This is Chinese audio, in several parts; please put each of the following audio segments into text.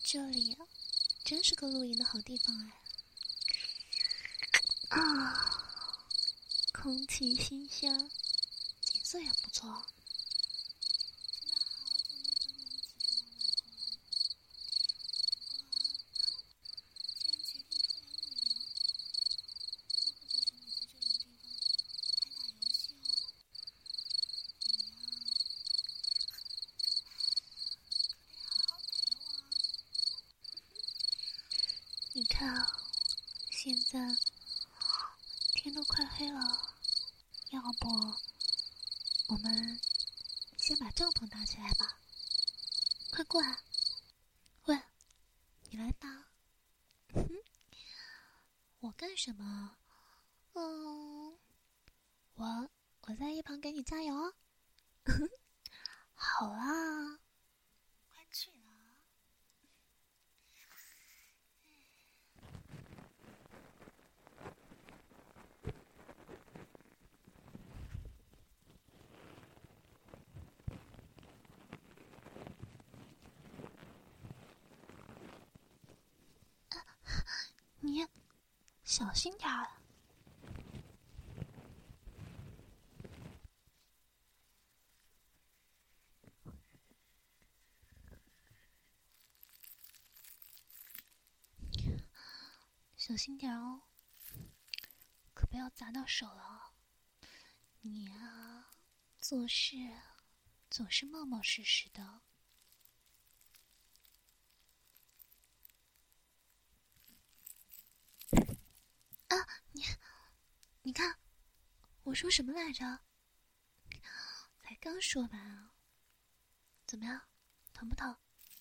这里真是个露营的好地方哎！空气新鲜，景色也不错。你看，现在天都快黑了，要不我们先把帐篷搭起来吧？快过来！喂，你来搭？我干什么？我在一旁给你加油哦。好啦，快去了。你小心点儿。小心点哦，可不要砸到手了。你啊，做事总是冒冒失失的。啊，你看，我说什么来着？才刚说完啊，怎么样，疼不疼？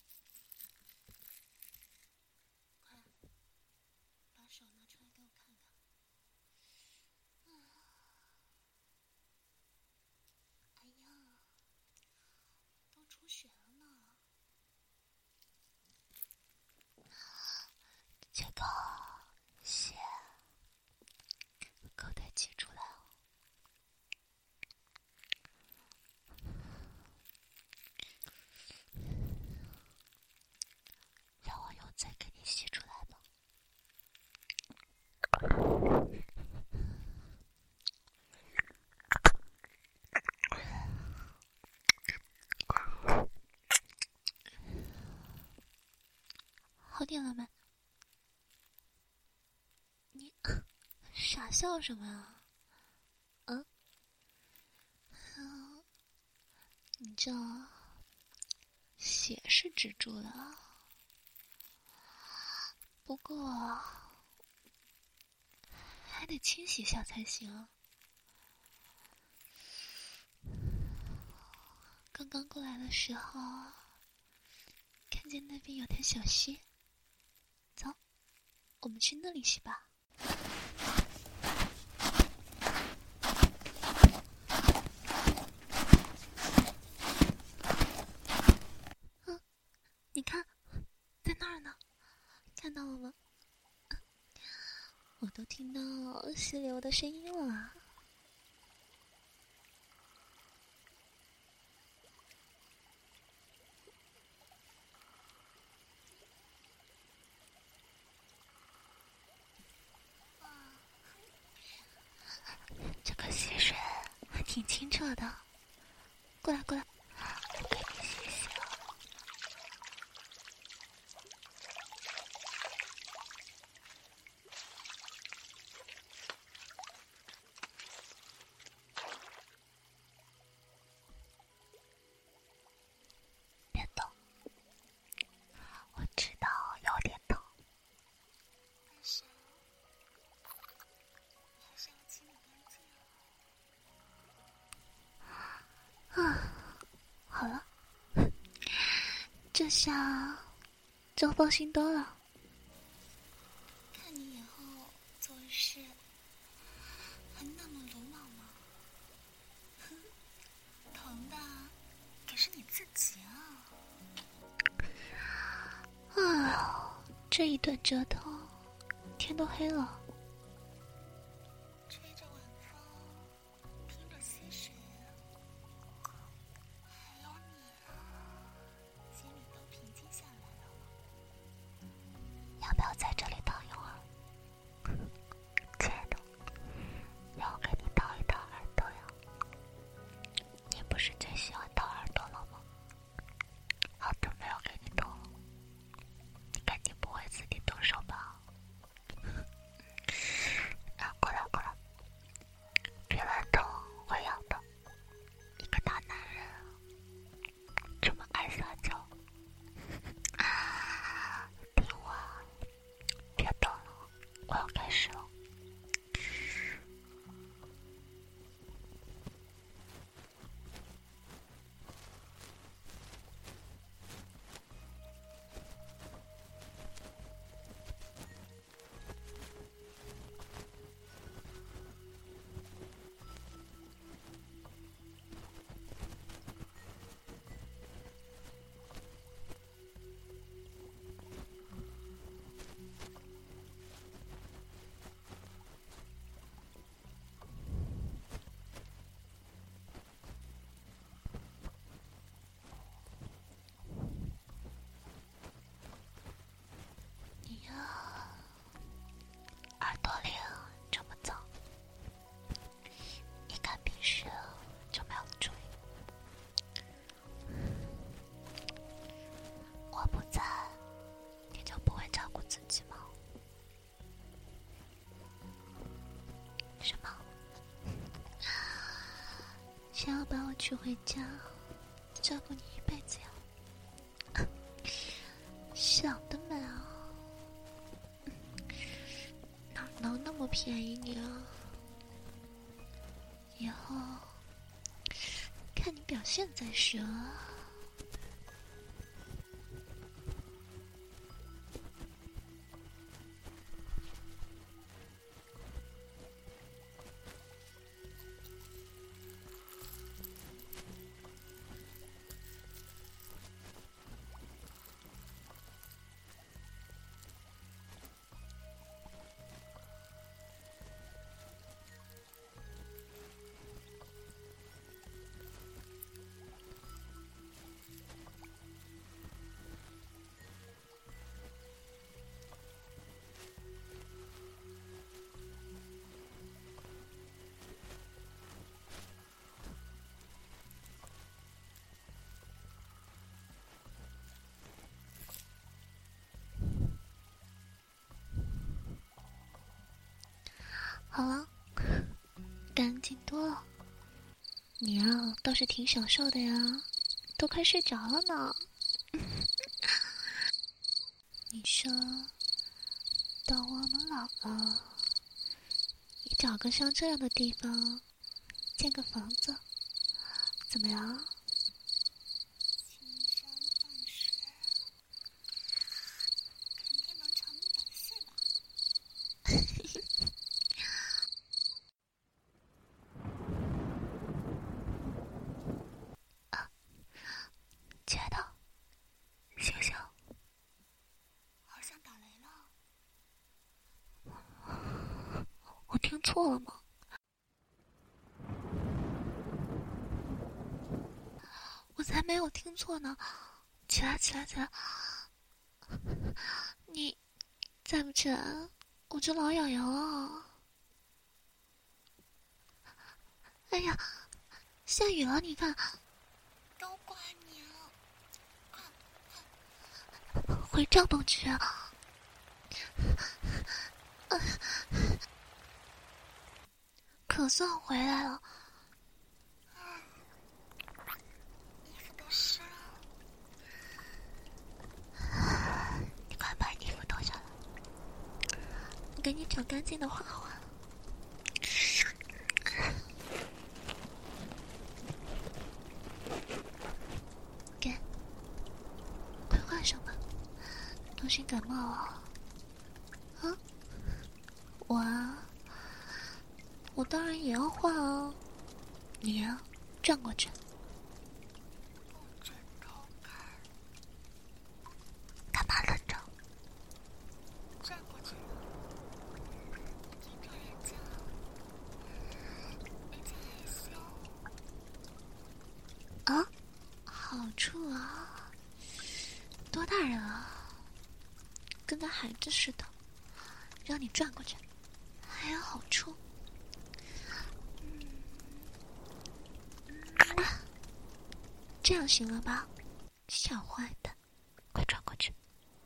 快，把手拿出来给我看看。哎呀，都出血了呢。这个血口袋挤出来了。让我用再给你洗出来吧。好点了没？你傻笑什么啊？你这血是止住了，不过还得清洗下才行。刚刚过来的时候，看见那边有条小溪，走，我们去那里洗吧。你看，在那儿呢，看到了吗？我都听到溪流的声音了。这个溪水还挺清澈的，过来过来，我给你洗洗。别动，我知道有点疼，但是还是要清理干净。好了，这下就放心多了。看你以后做事还那么鲁莽吗？疼的可是你自己啊！哎呦，这一顿折腾，天都黑了。吹着晚风，听着溪水，还有你，心里都平静下来了。 想要把我娶回家，照顾你一辈子呀？想得美啊！哪能那么便宜你啊？以后看你表现再说。好了，干净多了。你啊，倒是挺享受的呀，都快睡着了呢。你说，等我们老了，你找个像这样的地方，建个房子，怎么样？青山傍水，肯定能长命百岁吧。亲爱的，醒醒，好像打雷了。我听错了吗？我才没有听错呢！起来，起来，起来！你再不起来，我就挠痒痒了。哎呀，下雨了，你看，都怪你了！快回帐篷去啊！可算回来了。衣服都湿了，你快把衣服脱下来，我给你找干净的换换。给，快换上吧，当心感冒啊！啊，我啊，我当然也要换啊。你啊，转过去。干嘛愣着？转过去。尊重人家，人家害羞。啊，好处啊！多大人啊，跟个孩子似的，让你转过去，还有好处。这样行了吧？小坏蛋，快转过去。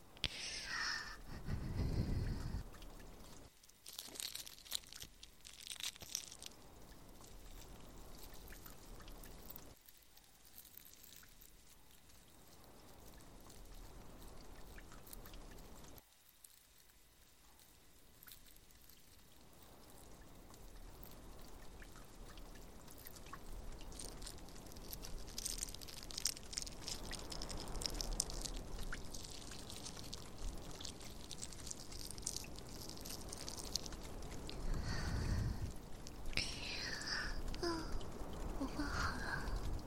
我换好了，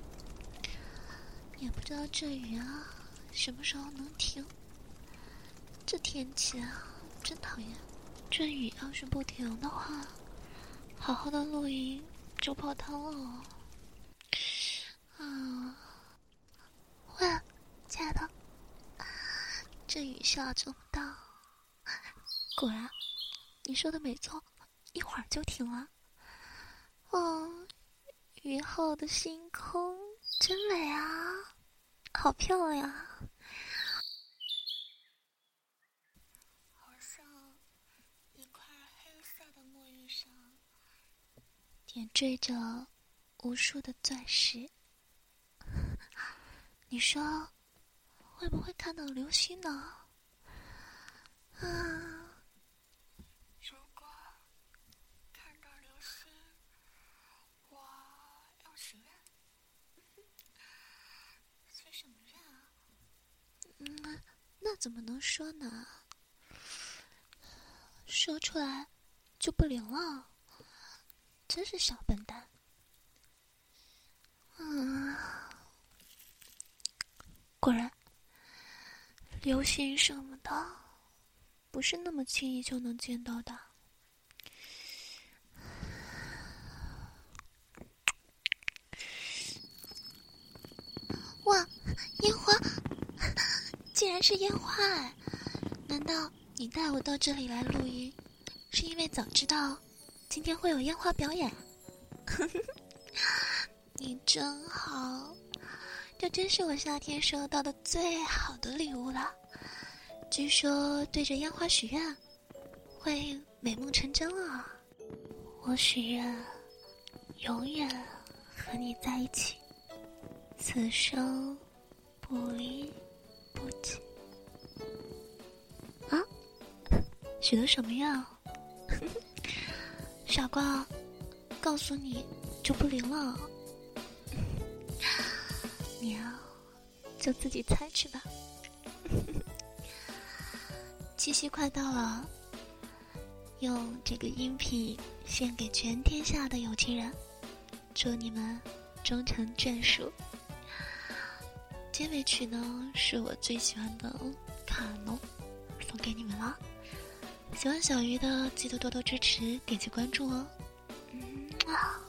也不知道这雨啊什么时候能停。这天气啊，真讨厌。这雨要是不停的话，好好的露营就泡汤了。啊，喂，亲爱的，这雨下这么大，果然你说的没错，一会儿就停了。哦，雨后的星空真美啊，好漂亮啊！好像一块黑色的墨玉上点缀着无数的钻石。你说会不会看到流星呢？ 如果看到流星，我要许愿。许什么愿啊？ 那怎么能说呢？说出来就不灵了，真是小笨蛋。果然，流星什么的，不是那么轻易就能见到的。哇，烟花！竟然是烟花哎！难道你带我到这里来录音，是因为早知道今天会有烟花表演？你真好，这真是我夏天收到的最好的礼物了。据说对着烟花许愿，会美梦成真啊！我许愿永远和你在一起，此生不离不弃。啊？许的什么愿？傻瓜，告诉你就不灵了。你就自己猜去吧。七夕快到了，用这个音频献给全天下的有情人，祝你们终成眷属。结尾曲呢，是我最喜欢的卡农，送给你们了。喜欢小鱼的记得多多支持，点击关注哦。